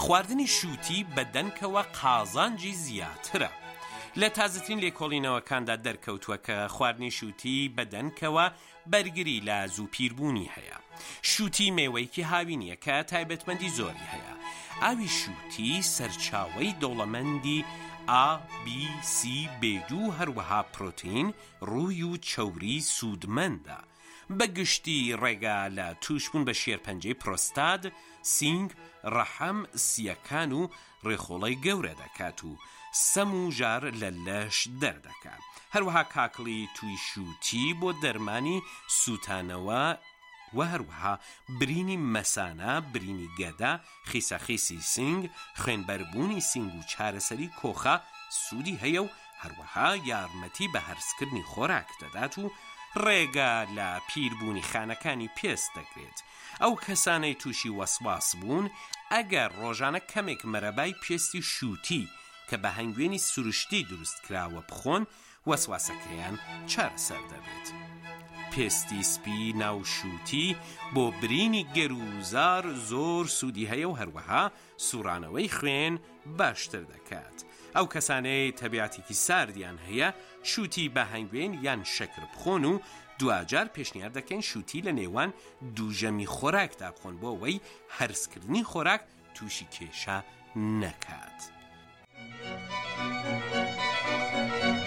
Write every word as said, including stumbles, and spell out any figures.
خواردنی شووتی بە دەنکەوە قازانجی زیاترە. لە تازەترین لێکۆڵینەوەکاندا دەرکەوتووە کە خواردنی شووتی بە دەنکەوە بەرگری لە زووپیربوونی هەیە. شووتی میوەیەکی هاوینیە کە تایبەتمەندی زۆری هەیە. ئاوی شووتی سەرچاوەی دەوڵەمەندی A, B, C, بێ دوو هەروەها پرۆتین، ڕووی و چەوری سوودمەندە. بەگشتی ڕێگا لە توشبوون بە شێرپەنجەی پرۆستاد، سینگ، ڕەحەم، سیەکان و ڕێخۆڵەی گەورە دەکات و سەم و ژار لە لەش دەردەکات. هەروەها کاکڵی توی شووتی بۆ دەرمانی سوتانەوە و هەروەها برینی مەسانە، برینی گەدا، خیسەخیسی سینگ، خوێنبەربوونی سینگ و چارەسەری کۆخە سوودی هەیە و هەروەها یارمەتی بە هەرسکردنی خۆراک دەدات و ڕێگا لە پیربوونی خانەکانی پێست دەکرێت. ئەو کەسانەی تووشی وەسواس بوون ئەگەر ڕۆژانە کەمێک مەرەبای پێستی شووتی کە بە هەنگوێنی سروشتی دروست کراوە بخۆن، وەسواسەکەیان چارەسەر دەبێت. پێستی سپی ناوشووتی بۆ برینی گەروزار زۆر سوودی هەیە و هەروەها سوڕانەوەی خوێن باشتر دەکات. ئەو کەسانەی تەبیعەتێکی ساردیان هەیە شووتی بە هەنگوێن یان شەکر بخۆن و دوجار پێشنیار دەکەن شووتی لە نێوان دووژەمی خۆراکدا بخۆن بۆ ئەوەی هەرسکردنی خۆراک تووشی کێشە نەکات.